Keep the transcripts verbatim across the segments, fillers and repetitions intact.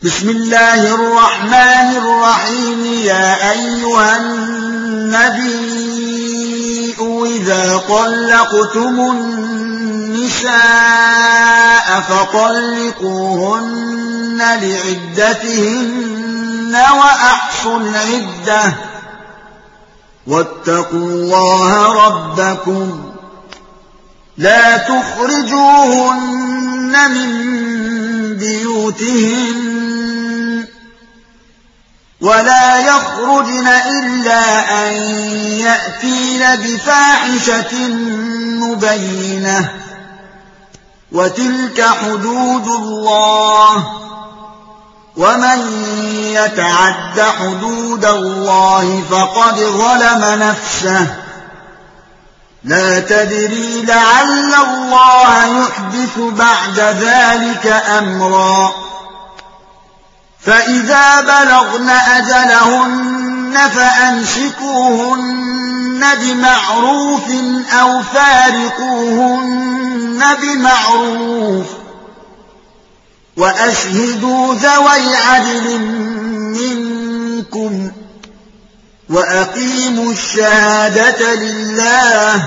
بسم الله الرحمن الرحيم. يا أيها النبي إذا طلقتم النساء فطلقوهن لعدتهن وأحصوا العدة واتقوا الله ربكم لا تخرجوهن من بيوتهن ولا يخرجن إلا أن يأتين بفاحشة مبينة وتلك حدود الله ومن يتعد حدود الله فقد ظلم نفسه لا تدري لعل الله يحدث بعد ذلك أمرا. فإذا بلغن أجلهن فأمسكوهن بمعروف أو فارقوهن بمعروف وأشهدوا ذوي عدل منكم وأقيموا الشهادة لله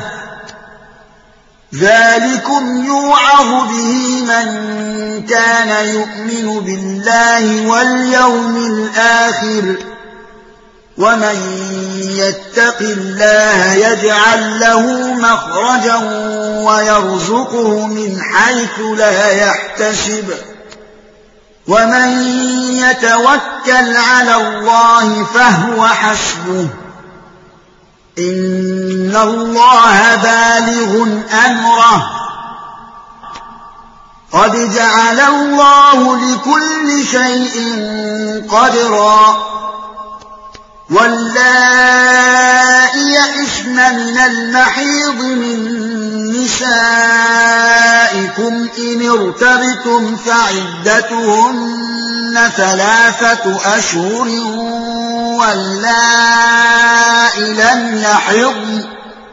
ذلكم يوعظ به من كان يؤمن بالله واليوم الآخر ومن يتق الله يجعل له مخرجا ويرزقه من حيث لا يحتسب ومن يتوكل على الله فهو حسبه إن الله بالغ أمره قد جعل الله لكل شيء قدرا. واللائي يئسن من المحيض من نسائكم إن ارتبتم فعدتهن ثلاثة أشهر واللائي لم يحضن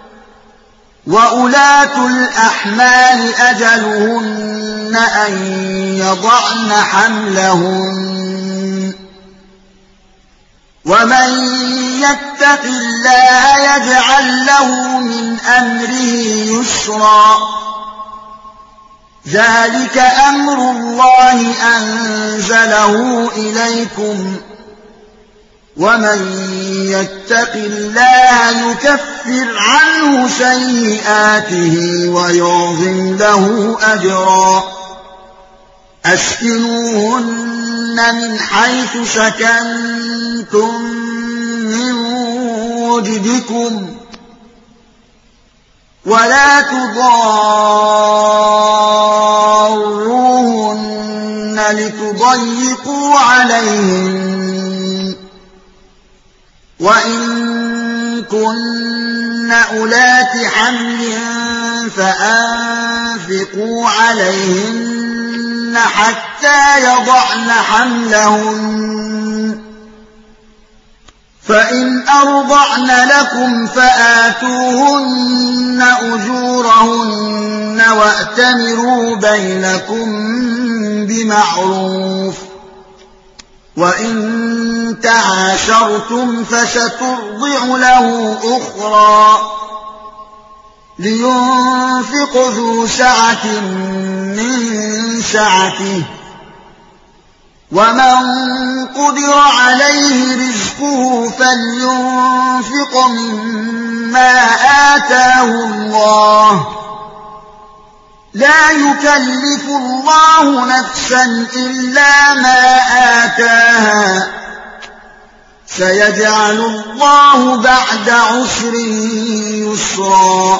وأولاة الأحمال أجلهن أن يضعن حملهن ومن يتق الله يجعل له من أمره يسرا. ذلك أمر الله أنزله إليكم ومن يتق الله يكفر عنه سيئاته ويعظم له أجرا. أسكنوهن من حيث سكنتم من وجدكم ولا تضاروهن لتضيقوا عليهن وإن كن أولات حمل فأنفقوا عليهن حتى يضعن حملهن فإن أرضعن لكم فآتوهن أجورهن وأتمروا بينكم بمعروف وإن تعاشرتم فسترضع له أخرى لينفق ذو سعة من سعته ومن قدر عليه رزقه فلينفق مما آتاه الله لا يكلف الله نفسا إلا ما آتاها سيجعل الله بعد عسر يسرا.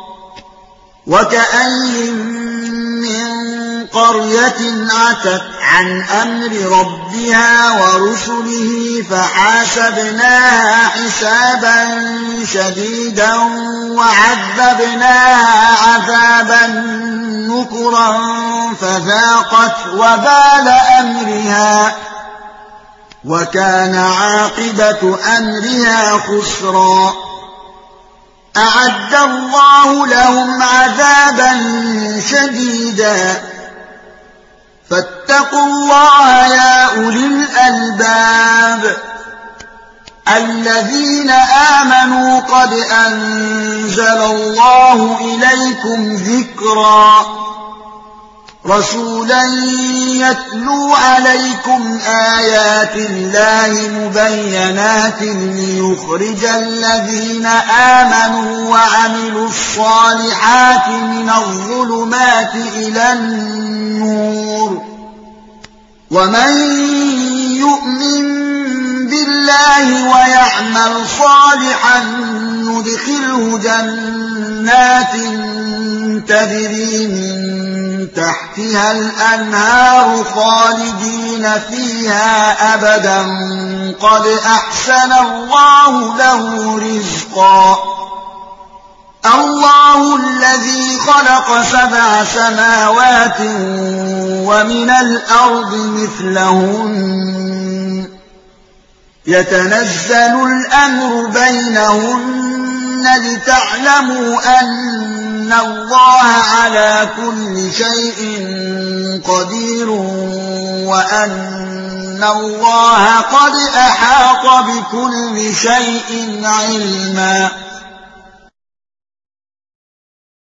وكأي من قرية عتت عن أمر ربها ورسله فحاسبناها حسابا شديدا وعذبناها عذابا نكرا فذاقت وبال أمرها وكان عاقبة أمرها خسرا. أعد الله لهم عذابا شديدا فاتقوا الله يا أولي الألباب الذين آمنوا قد أنزل الله إليكم ذكرا رسولا يتلو عليكم آيات الله مبينات ليخرج الذين آمنوا وعملوا الصالحات من الظلمات إلى النور ومن يؤمن بالله ويعمل صالحا ندخله جنات تجري من تحتها الأنهار خالدين فيها أبدا قد أحسن الله له رزقا الله الذي خلق سبع سماوات ومن الأرض مثلهن يتنزل الأمر بينهن لتعلموا أن الله على كل شيء قدير وأن الله قد أحاط بكل شيء علما